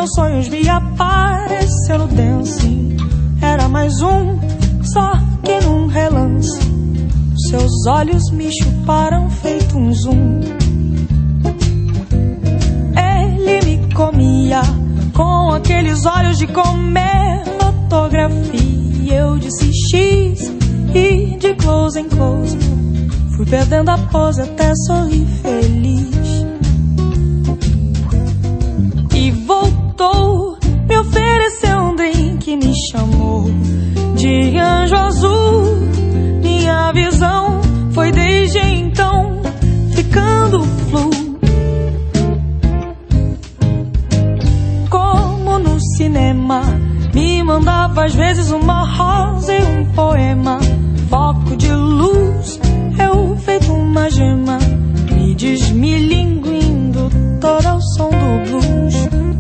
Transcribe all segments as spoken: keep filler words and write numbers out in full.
meus sonhos me apareceu no dancing. Era mais um, só que num relance. Seus olhos me chuparam feito um zoom. Ele me comia com aqueles olhos de comer fotografia. Eu disse X e de close em close fui perdendo a pose até sorrir feliz. E voltou, me ofereceu um drink, me chamou de anjo azul. Minha visão foi desde então ficando flu. Como no cinema, me mandava às vezes uma rosa e um poema. Foco de luz, eu feito uma gema, me desmilinguindo todo ao som do blues.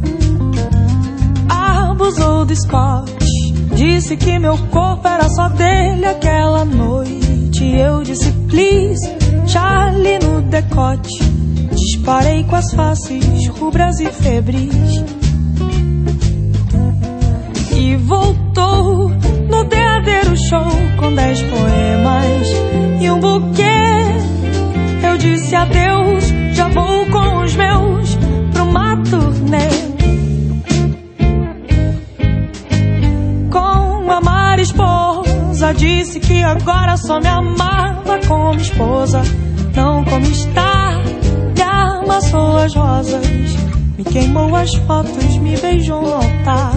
Abusou do Scott, disse que meu corpo era só dele aquela noite. Eu disse please, Charlie no decote. Disparei com as faces rubras e febris. E voltou no derradeiro show com dez poemas e um buquê. Eu disse adeus, já vou com os meus pra uma turnê. Com a mariposa, disse que agora só me amava como esposa, não como está. Me amassou as rosas, me queimou as fotos, me beijou no altar.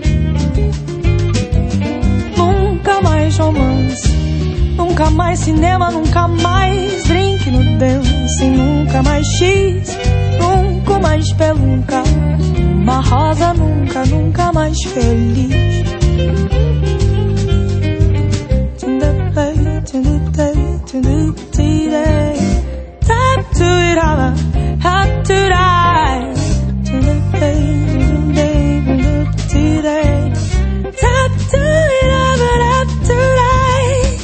Nunca mais romance, nunca mais cinema, nunca mais drink no dancing, nunca mais X, nunca mais pelunca. Uma rosa nunca, nunca mais feliz. Time to it all, have to die. Time to it all, but have to die.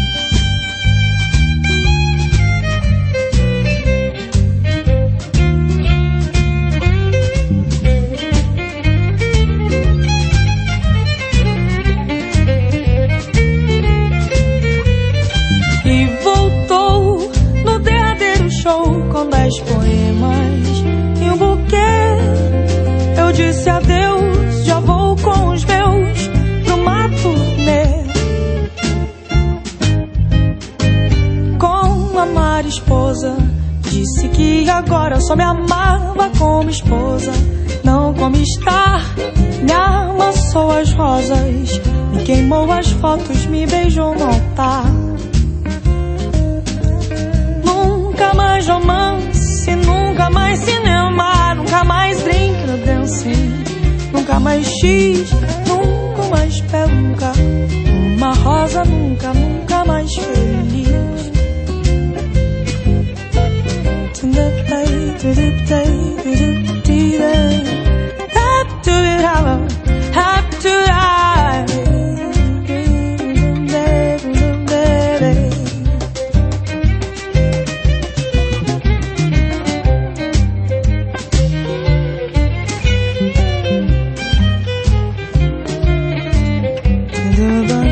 E voltou no derradeiro show com dez poemas e um buquê. Eu disse adeus, já vou com os meus pra uma turnê. Com a mariposa, disse que agora só me amava como esposa, não como estar. Me amassou as rosas, me queimou as fotos, me beijou no altar. Nunca mais romance, nunca mais cinema, nunca mais drink no dancing, nunca mais X, nunca mais pelunca. Uma rosa nunca, nunca mais feliz. Have to it all, have to die. Bye.